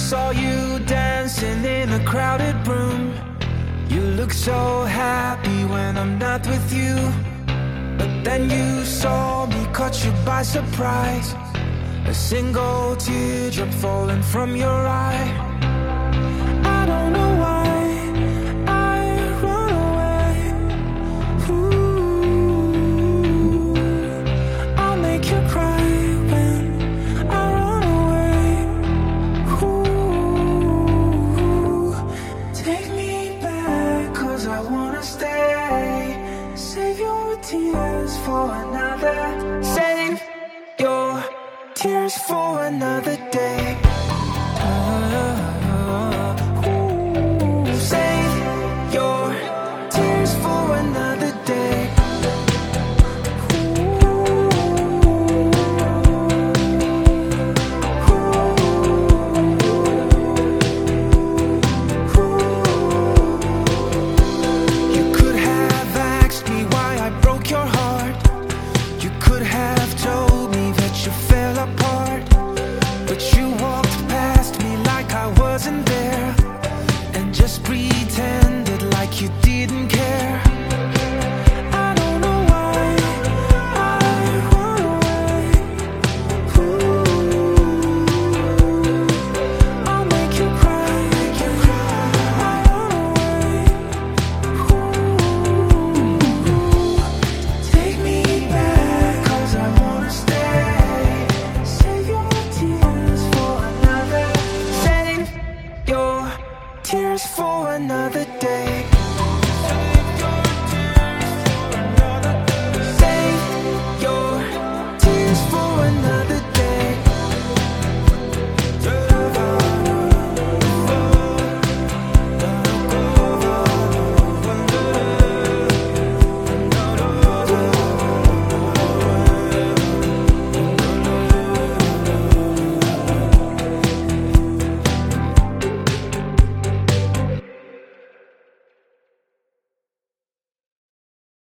saw you dancing in a crowded room. You look so happy when I'm not with you. But then you saw me, caught you by surprise. A single teardrop falling from your eye. I don't know why I run away. Ooh, I'll make you cry when I run away. Ooh, take me back, 'cause I wanna stay. Save your tears for another. Save your tears for another day. Save your tears for another day. You could have asked me why I broke your heart. You could have told me that you fell apart. But you walked past me like I wasn't there, and just pretended like you didn't care. I don't know why I run away. Ooh, I'll make you cry. I run away. Ooh, take me back, 'cause I wanna stay. Save your tears for another. Save your tears for another day.